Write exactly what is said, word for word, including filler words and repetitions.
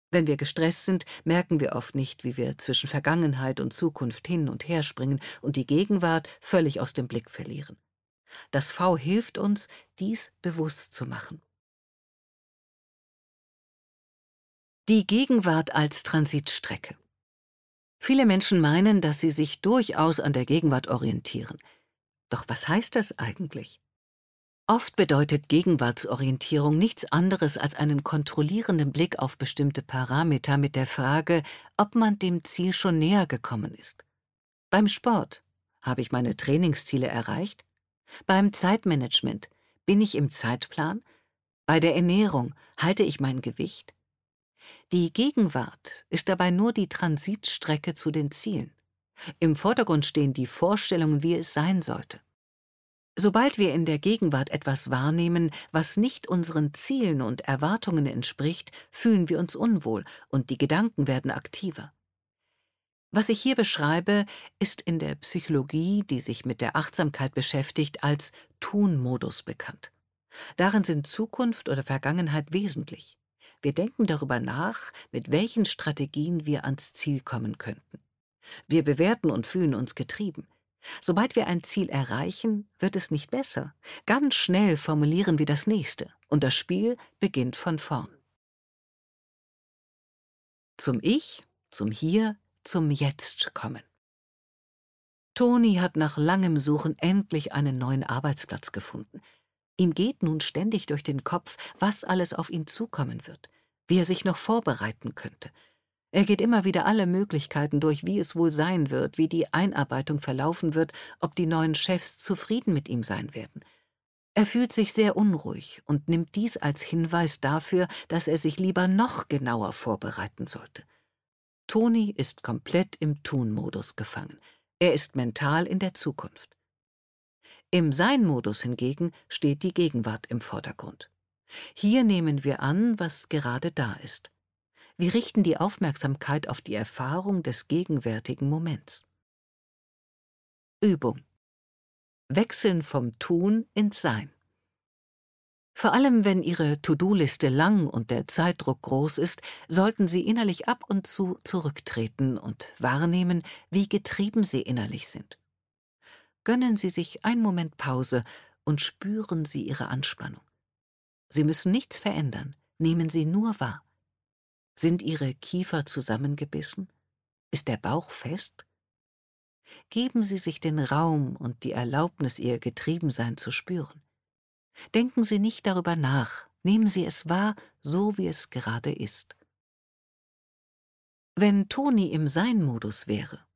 Wenn wir gestresst sind, merken wir oft nicht, wie wir zwischen Vergangenheit und Zukunft hin und her springen und die Gegenwart völlig aus dem Blick verlieren. Das V hilft uns, dies bewusst zu machen. Die Gegenwart als Transitstrecke. Viele Menschen meinen, dass sie sich durchaus an der Gegenwart orientieren. Doch was heißt das eigentlich? Oft bedeutet Gegenwartsorientierung nichts anderes als einen kontrollierenden Blick auf bestimmte Parameter mit der Frage, ob man dem Ziel schon näher gekommen ist. Beim Sport: Habe ich meine Trainingsziele erreicht? Beim Zeitmanagement: Bin ich im Zeitplan? Bei der Ernährung: Halte ich mein Gewicht? Die Gegenwart ist dabei nur die Transitstrecke zu den Zielen. Im Vordergrund stehen die Vorstellungen, wie es sein sollte. Sobald wir in der Gegenwart etwas wahrnehmen, was nicht unseren Zielen und Erwartungen entspricht, fühlen wir uns unwohl und die Gedanken werden aktiver. Was ich hier beschreibe, ist in der Psychologie, die sich mit der Achtsamkeit beschäftigt, als Tun-Modus bekannt. Darin sind Zukunft oder Vergangenheit wesentlich. Wir denken darüber nach, mit welchen Strategien wir ans Ziel kommen könnten. Wir bewerten und fühlen uns getrieben. Sobald wir ein Ziel erreichen, wird es nicht besser. Ganz schnell formulieren wir das nächste und das Spiel beginnt von vorn. Zum Ich, zum Hier, zum Jetzt kommen. Toni hat nach langem Suchen endlich einen neuen Arbeitsplatz gefunden. Ihm geht nun ständig durch den Kopf, was alles auf ihn zukommen wird, wie er sich noch vorbereiten könnte. Er geht immer wieder alle Möglichkeiten durch, wie es wohl sein wird, wie die Einarbeitung verlaufen wird, ob die neuen Chefs zufrieden mit ihm sein werden. Er fühlt sich sehr unruhig und nimmt dies als Hinweis dafür, dass er sich lieber noch genauer vorbereiten sollte. Toni ist komplett im Tun-Modus gefangen. Er ist mental in der Zukunft. Im Sein-Modus hingegen steht die Gegenwart im Vordergrund. Hier nehmen wir an, was gerade da ist. Wir richten die Aufmerksamkeit auf die Erfahrung des gegenwärtigen Moments. Übung: Wechseln vom Tun ins Sein. Vor allem, wenn Ihre To-Do-Liste lang und der Zeitdruck groß ist, sollten Sie innerlich ab und zu zurücktreten und wahrnehmen, wie getrieben Sie innerlich sind. Gönnen Sie sich einen Moment Pause und spüren Sie Ihre Anspannung. Sie müssen nichts verändern, nehmen Sie nur wahr. Sind Ihre Kiefer zusammengebissen? Ist der Bauch fest? Geben Sie sich den Raum und die Erlaubnis, Ihr Getriebensein zu spüren. Denken Sie nicht darüber nach, nehmen Sie es wahr, so wie es gerade ist. Wenn Toni im Sein-Modus wäre,